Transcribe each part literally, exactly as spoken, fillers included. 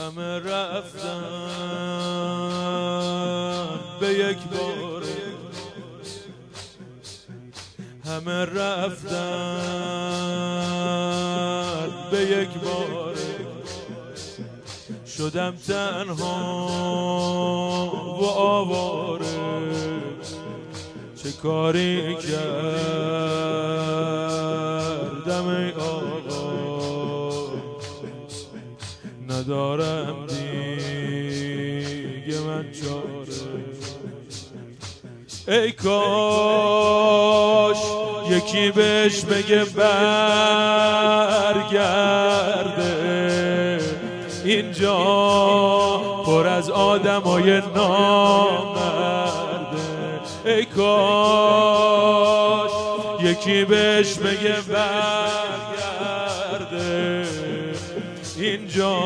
همه رفتن به یک بار، همه رفتن به یک بار، شدم تنها و آواره. چه کاری کردم ای آقا، ندارم دیگه من چاره. ای کاش یکی بهش بگه برگرده، اینجا پر از آدمای نامرده. ای کاش یکی بهش بگه برگرده، اینجا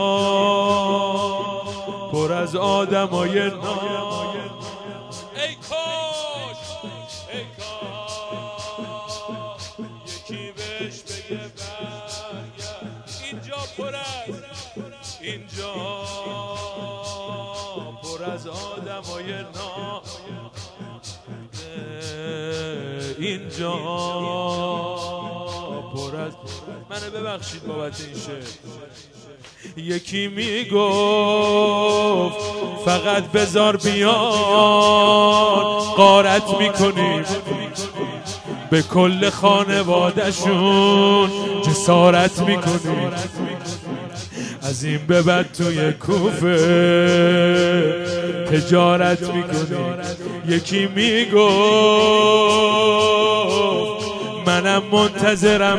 پر از آدمای نامرده. ای کاش ای کاش یکی بهش بگه برگرد، اینجا پر از اینجا پر از آدمای نامرده، اینجا پر از. منو ببخشید بابت این شعر. یکی میگفت فقط بذار بیان، غارت میکنیم به کل خانواده‌شون، جسارت میکنیم از این به بعد توی کوفه تجارت میکنیم. یکی میگفت منم منتظرم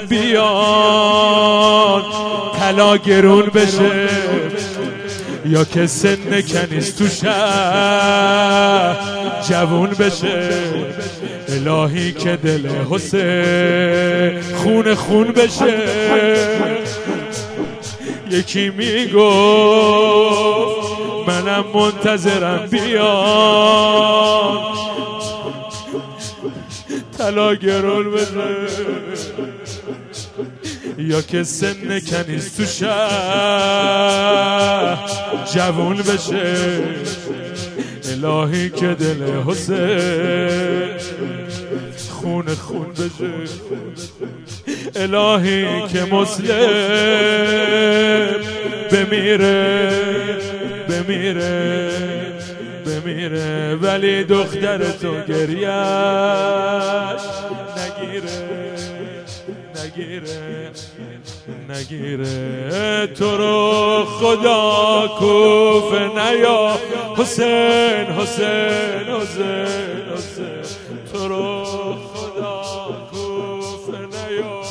بیان، طلا گرون بشه یا که سن کنیز تو شهر جوون بشه. الهی که دل حسین خون خون بشه. یکی میگفت منم منتظرم بیان، طلا گرون بشه یا که سن کنیز تو شهر جوون بشه. الهی که دل حسین خون خون بشه. الهی که مسلم بمیره بمیره بمیره، ولی دختر تو گریه‌اش نگیره نگیره نگیره. تو رو خدا کوفه نیا حسین حسین حسین حسین، تو رو خدا کوفه نیا،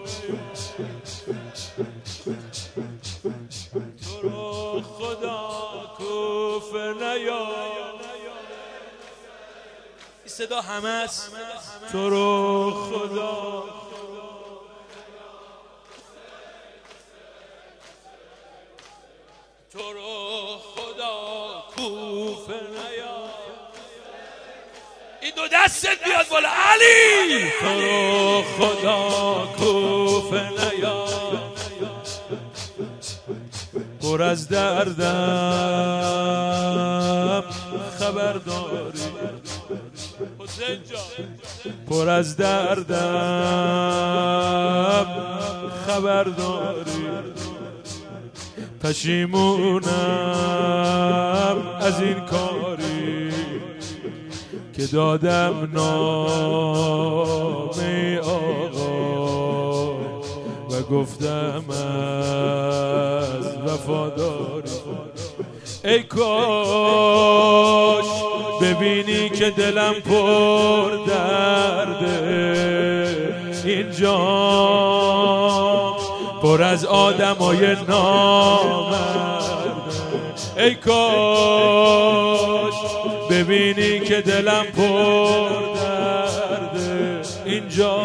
تو رو خدا کوفه نیا. این صدا همه است. تو رو خدا تو رو خدا کوفه نیا. این دو دستت بیاد بالا علی. تو رو خدا کوفه نیا، پر از دردم خبرداری حسین جان، پر از دردم خبرداری. پشیمونم از این کاری که دادم نام آقا و گفتم از وفاداری. ای کاش ببینی که دلم پر درده، اینجا پر از آدمای نامرده. ای کاش ببینی که دلم پر درده، اینجا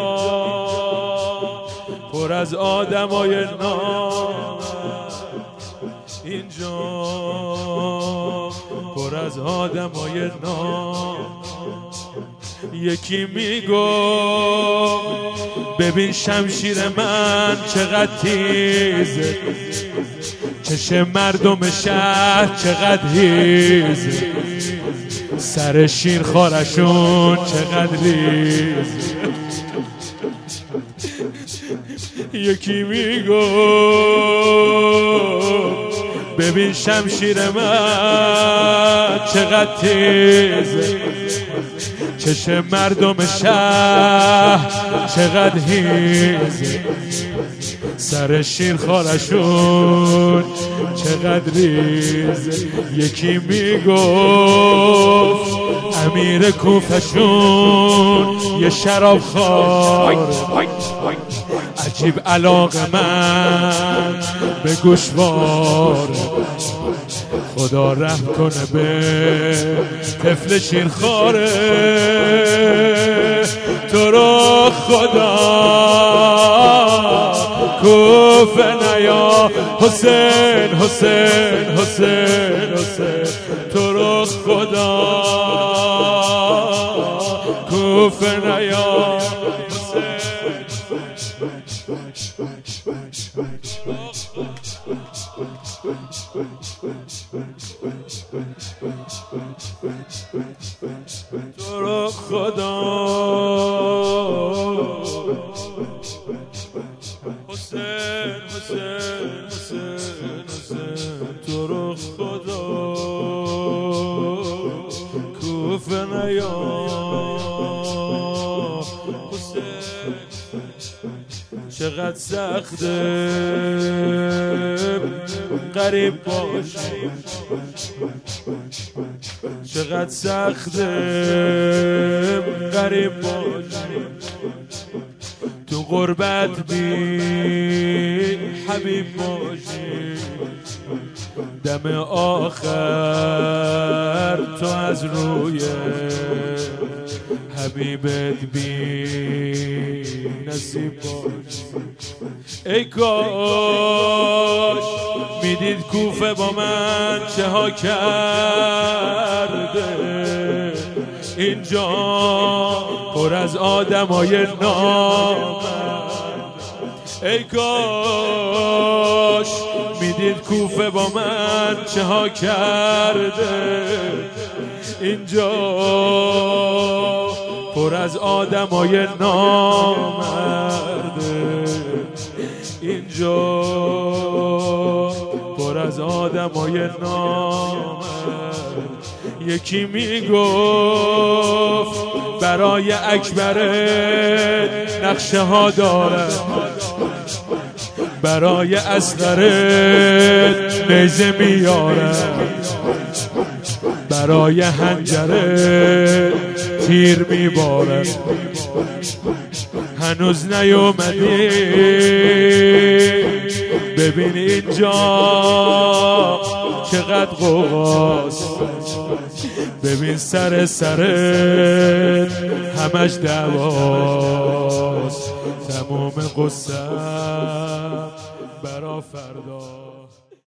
پر از آدمای نامرده، اینجا پر از آدمای نامرده. یکی میگفت ببین شمشیر من چقدر تیزه، چشم مردم شهر چقدر هیز، سر شیر خارشون چقدر ریز. یکی میگو ببین شمشیر من چقدر تیز، چشم مردم شهر چقدر هیز، سر شیر خارشون چقدر ریز. یکی میگفت امیر کوفهشون یه شراب خور، عجیب علاقه من به گوشوار، خدا رحم کنه به طفل شیرخواره. تو رو خدا کوفه نیا حسین حسین حسین حسین، تو رو خدا کوفه نیا تو رو خدا حسین حسین حسین حسین، تو رو خدا کوفه نیا حسین. چقدر سخته غریب باشی، چقدر سخته غریب باشی، تو غربت بی حبیب باشی، دم آخر تو از روی حبیبت بی نصیب باشی. ای کاش میدید کوفه با من چه ها کرده، اینجا پر از آدمای نامرد. ای کاش میدید کوفه با من چه ها کرده، اینجا پر از آدمای نامرده، اینجا پر از آدمای نامرد. یکی میگفت برای اکبر نقشه ها داره، برای اصغرت نیزه میاره، برای حنجره تیر میباره. هنوز نیومدی ببین اینجا چقدر غوغاست، ببین سر سرت همش دعواست، تمام قصه برا فردا.